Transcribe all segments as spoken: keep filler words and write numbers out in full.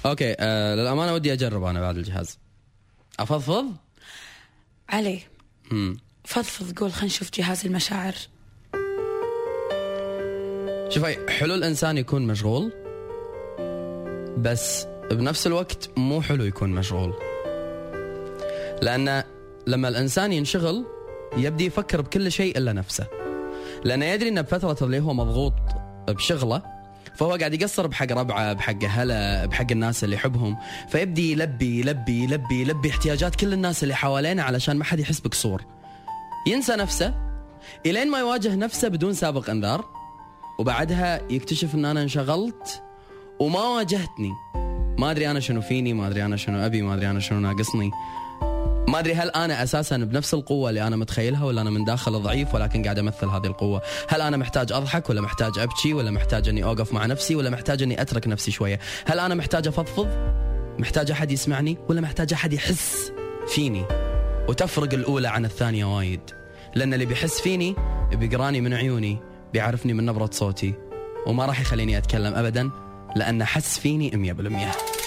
اوكي آه للامانه ودي اجرب انا بعد الجهاز. افضفض علي. امم فضفض، قول خلينا نشوف جهاز المشاعر. شوفي، حلو الانسان يكون مشغول، بس بنفس الوقت مو حلو يكون مشغول، لان لما الانسان ينشغل يبدي يفكر بكل شيء الا نفسه، لانه يدري انه بفتره اللي هو مضغوط بشغله فهو قاعد يقصر بحق ربعه، بحق اهله، بحق الناس اللي يحبهم، فيبدي يلبي يلبي يلبي يلبي احتياجات كل الناس اللي حوالينه علشان ما حد يحس بقصور. ينسى نفسه الين ما يواجه نفسه بدون سابق انذار، وبعدها يكتشف ان انا انشغلت وما واجهتني. ما ادري انا شنو فيني، ما ادري انا شنو ابي، ما ادري انا شنو ناقصني، ما ادري هل انا اساسا بنفس القوه اللي انا متخيلها، ولا انا من داخل ضعيف ولكن قاعد امثل هذه القوه. هل انا محتاج اضحك، ولا محتاج ابكي، ولا محتاج اني اوقف مع نفسي، ولا محتاج اني اترك نفسي شويه؟ هل انا محتاج افضفض، محتاج احد يسمعني، ولا محتاج احد يحس فيني؟ وتفرق الاولى عن الثانيه وايد، لان اللي بيحس فيني بيقراني من عيوني، بيعرفني من نبره صوتي، وما راح يخليني اتكلم ابدا، لان حس فيني مية بالمية.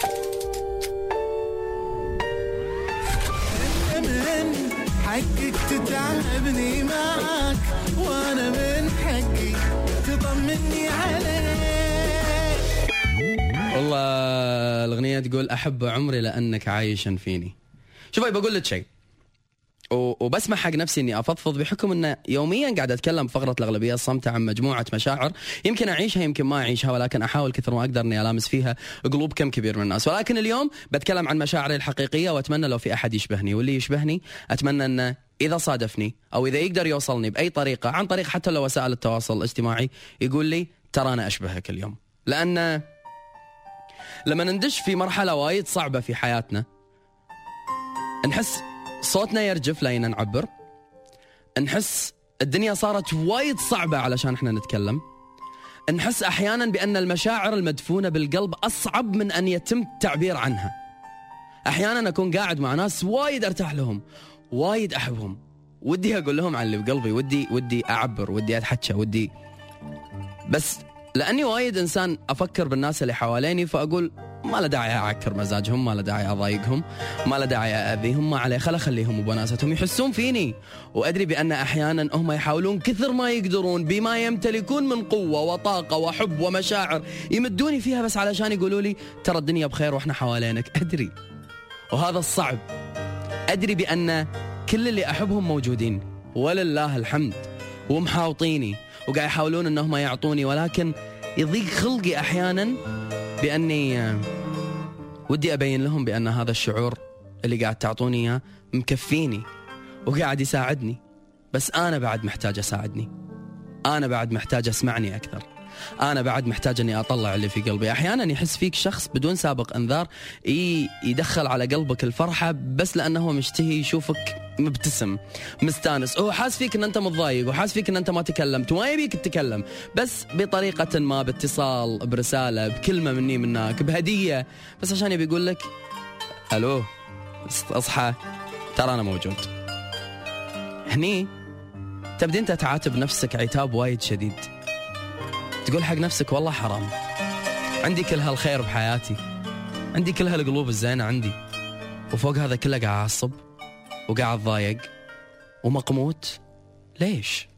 حقك تتعبني معك، وانا من حقي تطمني عليك. والله الاغنيه تقول احب عمري لانك عايشا فيني. شوفي بقول لك شيء وبسمح حق نفسي اني افضفض، بحكم انه يوميا قاعد اتكلم فقره الاغلبيه الصامته عن مجموعه مشاعر يمكن اعيشها يمكن ما اعيشها، ولكن احاول كثر ما اقدر اني الامس فيها قلوب كم كبير من الناس. ولكن اليوم بتكلم عن مشاعري الحقيقيه، واتمنى لو في احد يشبهني، واللي يشبهني اتمنى انه اذا صادفني او اذا يقدر يوصلني باي طريقه، عن طريق حتى لو وسائل التواصل الاجتماعي، يقول لي ترى انا اشبهك اليوم. لان لما ندش في مرحله وايد صعبه في حياتنا، نحس صوتنا يرجف لين نعبر، نحس الدنيا صارت وايد صعبة علشان احنا نتكلم، نحس احيانا بأن المشاعر المدفونة بالقلب أصعب من أن يتم التعبير عنها. احيانا أكون قاعد مع ناس وايد ارتاح لهم، وايد أحبهم، ودي أقول لهم عن اللي بقلبي، ودي ودي أعبر، ودي أتحكى، ودي بس لأني وايد إنسان أفكر بالناس اللي حواليني، فأقول ما له داعي أعكر مزاجهم، ما له داعي أضايقهم، ما له داعي أذيهم، ما عليه، خل أخليهم وبناستهم يحسون فيني. وأدري بأن أحيانا هم يحاولون كثر ما يقدرون بما يمتلكون من قوة وطاقة وحب ومشاعر يمدوني فيها بس علشان يقولوا لي ترى الدنيا بخير وإحنا حوالينك. أدري، وهذا الصعب. أدري بأن كل اللي أحبهم موجودين ولله الحمد ومحاوطيني وقاعد يحاولون أنهم يعطوني، ولكن يضيق خلقي أحيانا بأني ودي أبين لهم بأن هذا الشعور اللي قاعد تعطوني إياه مكفيني وقاعد يساعدني، بس أنا بعد محتاج أساعدني، أنا بعد محتاج أسمعني أكثر، أنا بعد محتاج أني أطلع اللي في قلبي. أحيانا يحس فيك شخص بدون سابق أنذار يدخل على قلبك الفرحة بس لأنه هو مشتهي يشوفك مبتسم مستانس، هو حاس فيك أن أنت متضايق، وحاس فيك أن أنت ما تكلمت وما يبيك تتكلم، بس بطريقة ما، باتصال، برسالة، بكلمة مني منك، بهدية، بس عشان يبي يقول لك ألو أصحى ترى أنا موجود. هني تبدي أنت تعاتب نفسك عتاب وايد شديد، تقول حق نفسك والله حرام، عندي كل هالخير بحياتي، عندي كل هالقلوب الزينة عندي، وفوق هذا كله قاعد أعصب وقاعد ضايق ومقموت. ليش؟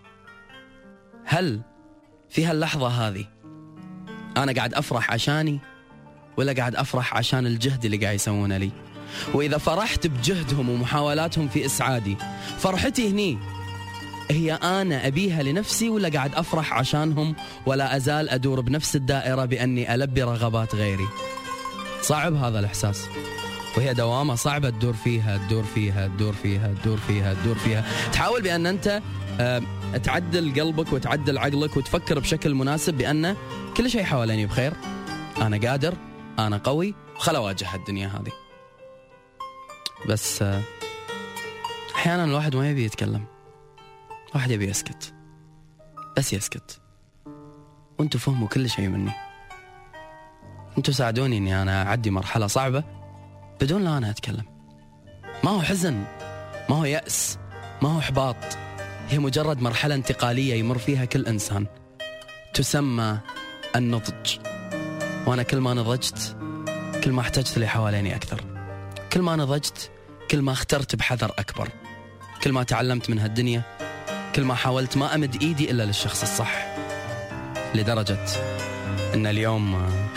هل في هاللحظة هذه أنا قاعد أفرح عشاني، ولا قاعد أفرح عشان الجهد اللي قاعد يسوونه لي؟ وإذا فرحت بجهدهم ومحاولاتهم في إسعادي، فرحتي هني هي أنا أبيها لنفسي، ولا قاعد أفرح عشانهم ولا أزال أدور بنفس الدائرة بأني ألبي رغبات غيري؟ صعب هذا الإحساس، وهي دوامة صعبة تدور فيها تدور فيها تدور فيها تدور فيها تدور فيها. تحاول بأن أنت تعدل قلبك وتعدل عقلك وتفكر بشكل مناسب بأن كل شيء حواليني بخير، أنا قادر، أنا قوي، خل أواجه الدنيا هذه. بس أحيانا الواحد ما يبي يتكلم، واحد يبي يسكت، بس يسكت. وانتوا فهموا كل شيء مني، انتوا ساعدوني اني انا اعدي مرحلة صعبة بدون لا انا اتكلم. ما هو حزن، ما هو يأس، ما هو احباط، هي مجرد مرحلة انتقالية يمر فيها كل انسان تسمى النضج. وانا كل ما نضجت كل ما احتجت اللي حواليني أكثر، كل ما نضجت كل ما اخترت بحذر أكبر، كل ما تعلمت من هالدنيا كل ما حاولت ما أمد إيدي إلا للشخص الصح، لدرجة إن اليوم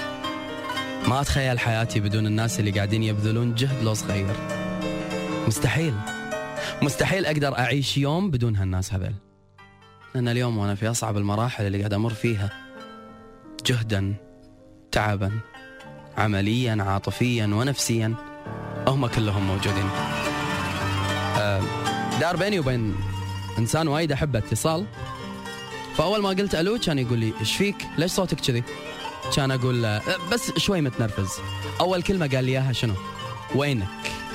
ما أتخيل حياتي بدون الناس اللي قاعدين يبذلون جهد لو صغير. مستحيل مستحيل أقدر أعيش يوم بدون هالناس هذول، لأن اليوم وأنا في أصعب المراحل اللي قاعد أمر فيها جهدا تعبا عمليا عاطفيا ونفسيا هم كلهم موجودين. أه دار بيني وبين إنسان وايد أحبه اتصال، فأول ما قلت ألو كان يقول لي إيش فيك؟ ليش صوتك كذي؟ كان أقول له بس شوي متنرفز. أول كلمة قال لي إياها شنو؟ وينك؟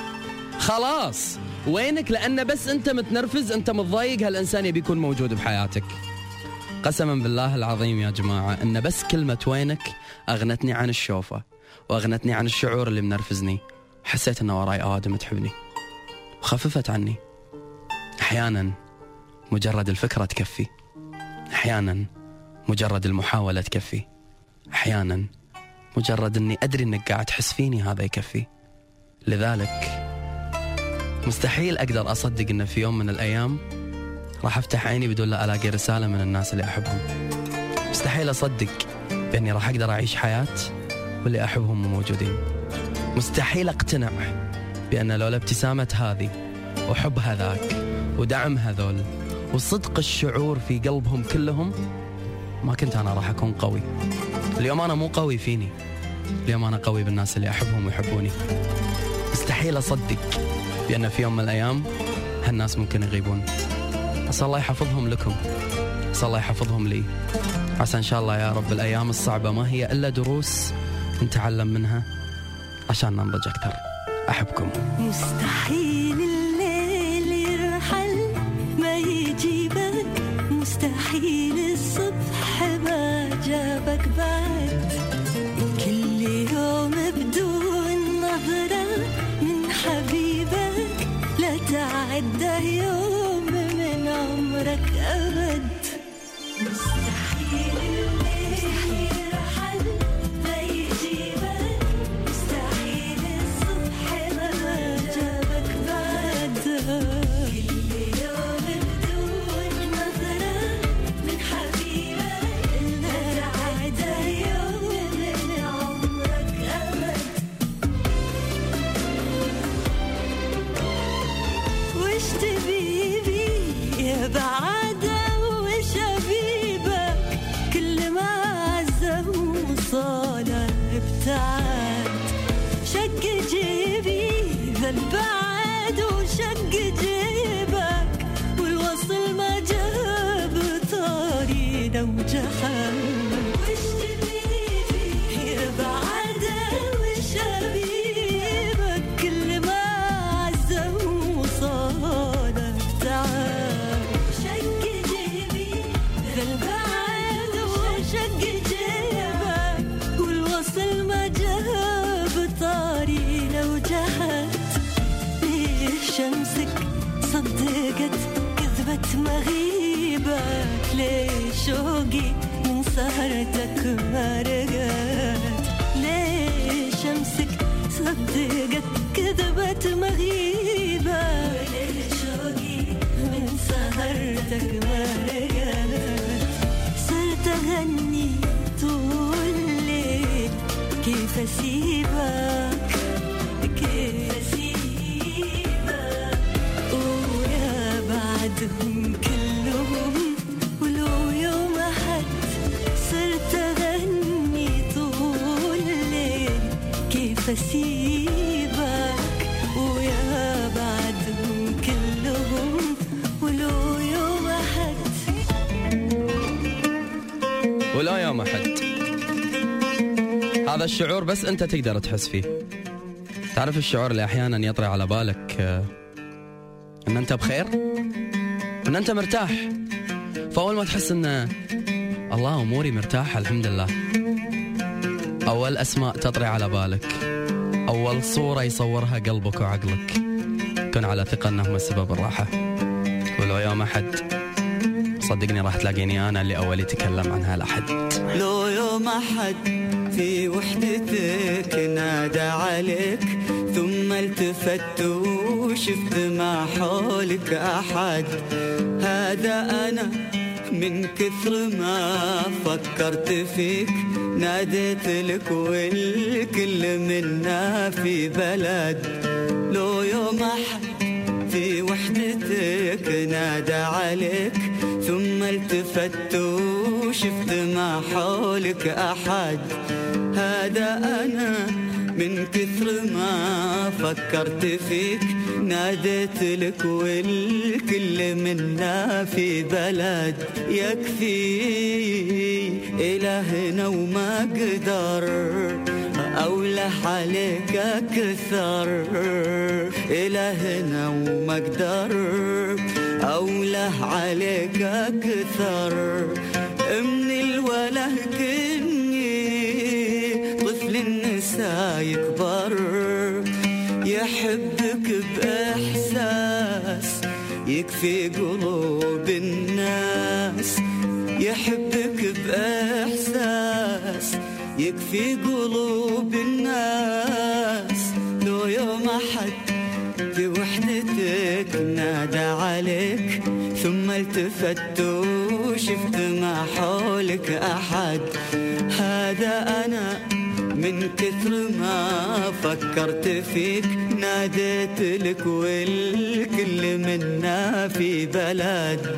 خلاص وينك، لأن بس أنت متنرفز أنت متضايق هالإنسان يبي يكون موجود بحياتك. قسما بالله العظيم يا جماعة إن بس كلمة وينك أغنتني عن الشوفة وأغنتني عن الشعور اللي منرفزني. حسيت إن وراي أوادم تحبني وخففت عني. أحيانا مجرد الفكرة تكفي، أحيانا مجرد المحاولة تكفي، أحيانا مجرد أني أدري أنك قاعد تحس فيني هذا يكفي. لذلك مستحيل أقدر أصدق أن في يوم من الأيام راح أفتح عيني بدون لا ألاقي رسالة من الناس اللي أحبهم. مستحيل أصدق بأني راح أقدر أعيش حياة واللي أحبهم موجودين. مستحيل أقتنع بأن لولا ابتسامة هذه وحب هذاك ودعم هذول وصدق الشعور في قلبهم كلهم ما كنت أنا راح أكون قوي. اليوم أنا مو قوي فيني، اليوم أنا قوي بالناس اللي أحبهم ويحبوني. مستحيل أصدق بأن في يوم من الأيام هالناس ممكن يغيبون. أسأل الله يحفظهم لكم، أسأل الله يحفظهم لي، عسى إن شاء الله يا رب الأيام الصعبة ما هي إلا دروس نتعلم منها عشان ننضج أكثر. أحبكم. مستحيل الليل يرحل ما يجيبك، مستحيل الصبح ما جابك بعد، كل يوم بدون نظرة من حبيبك لا تعدى يوم من عمرك أبد. مستحيل الليل يرحل ما يجيبك، مستحيل الصبح ما جابك بعد، كل يوم بدون نظرة من حبيبك لا تعدى يوم من عمرك أبد. وش تبي بي يا بعادة وش أبيبك، كل ما عزم وصالة ابتعد، شق جيبي ذا البعد وشق جيبك، والوصل ما جاب طاري لو جحد. وش تبي يا بعادة وش أبيبك، كل ما عزم وصالة ابتعد، شق جيبي ذا البعد وشق جيبك، والوصل ما جاب طاري لو جحد. ليش شمسك صدقت كذبت مغيبك، ليش شوقي من سهرتك ما رقت، ليش شمسك صدقت كذبت مغيبك، ليش شوقي من سهرتك ما رقت. صرت أغني طول الليل كيف أسيبك، كيف أسيبك، ويا بعدهم كلهم ولو يوم أحد. صرت أغني طول الليل كيف أسيبك، ويا بعدهم كلهم ولو يوم أحد. ولا يوم أحد، هذا الشعور بس أنت تقدر تحس فيه. تعرف الشعور اللي أحيانا يطري على بالك آه، أن أنت بخير، أن أنت مرتاح، فأول ما تحس أن الله أموري مرتاحة الحمد لله، أول أسماء تطري على بالك، أول صورة يصورها قلبك وعقلك، كن على ثقة أنهم السبب الراحة. ولو يوم أحد صدقني راح تلاقيني أنا اللي أول يتكلم عن هالأحد. لو يوم أحد في وحدتك نادى عليك ثم التفت وشفت ما حولك أحد. هذا أنا من كثر ما فكرت فيك ناديت لك والكل منا في بلد. لو يوم أحد في وحدتك نادى عليك ثم التفت وشفت ما حولك أحد. هذا أنا من كثر ما فكرت فيك ناديت لك والكل منا في بلد. يكفي إلهنا وما قدر أوله عليك أكثر. إلهنا وما قدر أوله عليك أكثر. من الوله كني طفل النساء يكبر يحبك بإحساس يكفي قلوب الناس. يحبك بإحساس يكفي قلوب الناس. لو يوم أحد في وحدتك نادى عليك ثم التفت وشفت ما حولك أحد. هذا أنا من كثر ما فكرت فيك ناديت لك والكل منا في بلد.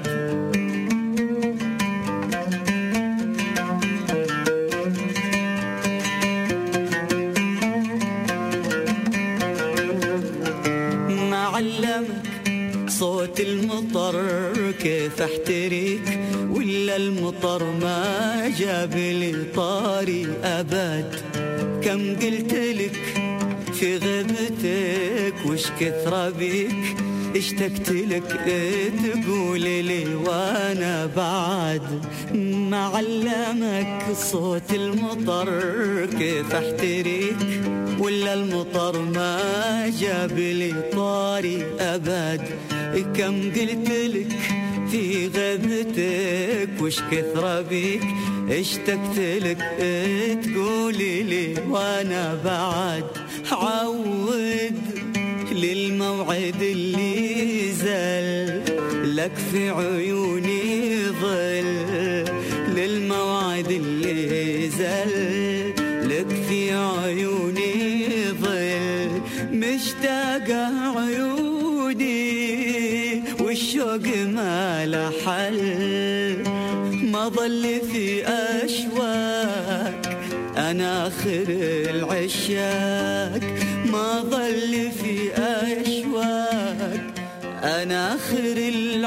صوت المطر كيف احتريك ولا المطر ما جاب لي طاري أبد. كم قلت لك في غيبتك وش كثر بيك اشتقت لك تقولي لي وانا بعد. معلمك صوت المطر كيف احتريك ولا المطر ما جاب لي طاري أبد. كم قلت لك في غيبتك وش كثر بيك اشتقت لك تقولي لي وانا بعد. عود للموعد اللي زل لك في عيوني ظل. للموعد اللي زل لك في عيوني ظل. مشتاقة عيوني والشوق ما له حل. ما ظل في أشواك أنا آخر العشاق. ما ظل في أشواك أنا آخر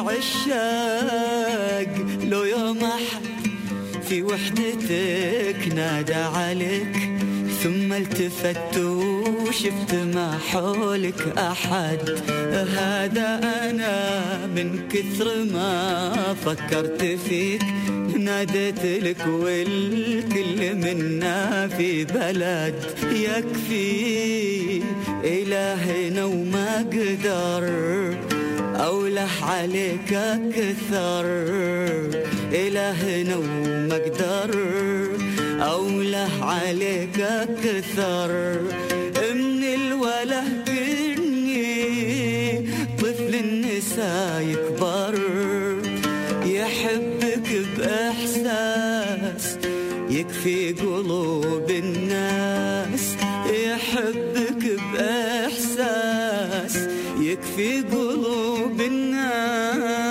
العشاق. لو يوم أحد في وحدتك نادى عليك ثم التفت وشفت ما حولك أحد. هذا أنا من كثر ما فكرت فيك ناديت لك والكل منا في بلد. يكفي إلهنا وما قدر أوله عليك أكثر. إلهنا وما قدر أوله عليك أكثر. من الوله كني طفل النساء يكبر يحبك بإحساس يكفي قلوب الناس. يحبك بإحساس يكفي قلوب الناس.